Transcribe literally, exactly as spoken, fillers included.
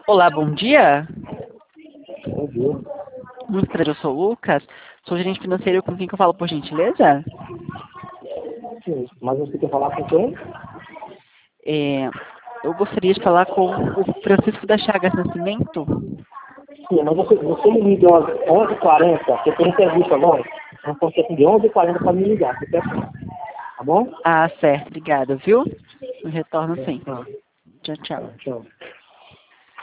Olá, bom dia. Bom dia. Muito prazer, eu sou o Lucas. Sou gerente financeiro, com quem que eu falo, por gentileza? Sim, mas você quer falar com quem? É, eu gostaria de falar com o Francisco da Chagas Nascimento. Sim, mas você, você me liga às onze e quarenta, porque tem entrevista agora. Então você tem de onze e quarenta para me ligar, você quer? Tá bom? Ah, certo, obrigada, viu? Eu retorno sim. Tá, Tchau, tchau. tá, tchau.